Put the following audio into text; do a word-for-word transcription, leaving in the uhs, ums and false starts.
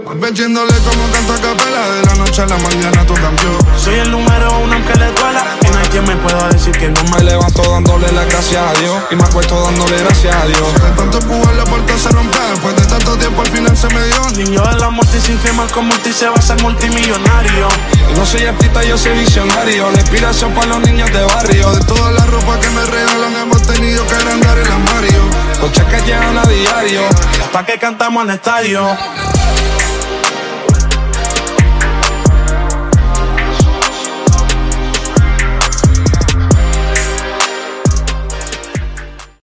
Metiéndole como canto a capela, de la noche a la mañana tú cambió. Soy el número uno aunque le duela, y no hay quien me pueda decir que no. Me levanto dándole las gracias a Dios y me acuesto dándole gracias a Dios. De tanto empujar la puerta se rompió, después de tanto tiempo al final se me dio. Niño de la multi sin firmar con multi se va a ser multimillonario. Y no soy artista, yo soy visionario, la inspiración para los niños de barrio. De toda la ropa que me regalan hemos tenido que agrandar el armario. Los cheques llegan a diario, hasta que cantamos en el estadio.